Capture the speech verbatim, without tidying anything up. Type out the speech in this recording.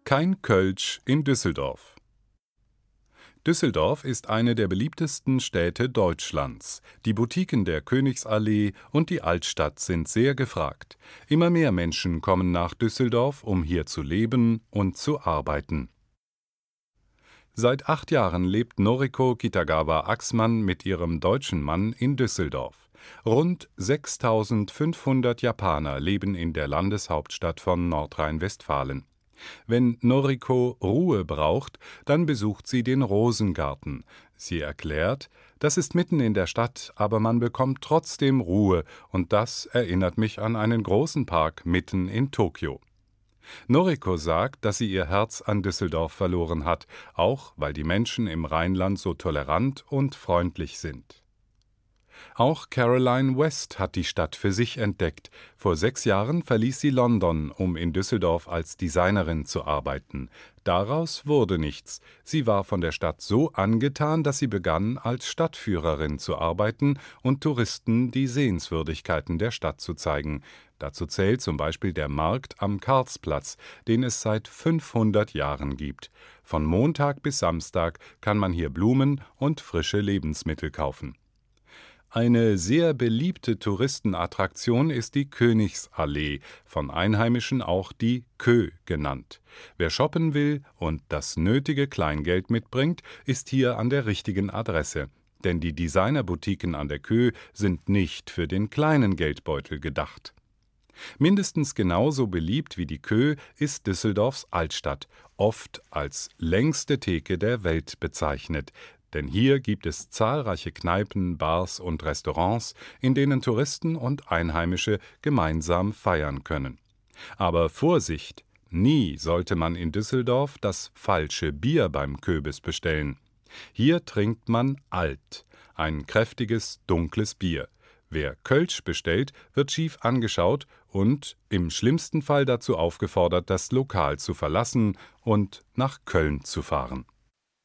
Kein Kölsch in Düsseldorf. Düsseldorf ist eine der beliebtesten Städte Deutschlands. Die Boutiquen der Königsallee und die Altstadt sind sehr gefragt. Immer mehr Menschen kommen nach Düsseldorf, um hier zu leben und zu arbeiten. Seit acht Jahren lebt Noriko Kitagawa-Axmann mit ihrem deutschen Mann in Düsseldorf. Rund sechstausendfünfhundert Japaner leben in der Landeshauptstadt von Nordrhein-Westfalen. Wenn Noriko Ruhe braucht, dann besucht sie den Rosengarten. Sie erklärt, das ist mitten in der Stadt, aber man bekommt trotzdem Ruhe, und das erinnert mich an einen großen Park mitten in Tokio. Noriko sagt, dass sie ihr Herz an Düsseldorf verloren hat, auch weil die Menschen im Rheinland so tolerant und freundlich sind. Auch Caroline West hat die Stadt für sich entdeckt. Vor sechs Jahren verließ sie London, um in Düsseldorf als Designerin zu arbeiten. Daraus wurde nichts. Sie war von der Stadt so angetan, dass sie begann, als Stadtführerin zu arbeiten und Touristen die Sehenswürdigkeiten der Stadt zu zeigen. Dazu zählt zum Beispiel der Markt am Karlsplatz, den es seit fünfhundert Jahren gibt. Von Montag bis Samstag kann man hier Blumen und frische Lebensmittel kaufen. Eine sehr beliebte Touristenattraktion ist die Königsallee, von Einheimischen auch die Kö genannt. Wer shoppen will und das nötige Kleingeld mitbringt, ist hier an der richtigen Adresse. Denn die Designerboutiquen an der Kö sind nicht für den kleinen Geldbeutel gedacht. Mindestens genauso beliebt wie die Kö ist Düsseldorfs Altstadt, oft als längste Theke der Welt bezeichnet. Denn hier gibt es zahlreiche Kneipen, Bars und Restaurants, in denen Touristen und Einheimische gemeinsam feiern können. Aber Vorsicht! Nie sollte man in Düsseldorf das falsche Bier beim Köbis bestellen. Hier trinkt man Alt, ein kräftiges, dunkles Bier. Wer Kölsch bestellt, wird schief angeschaut und im schlimmsten Fall dazu aufgefordert, das Lokal zu verlassen und nach Köln zu fahren.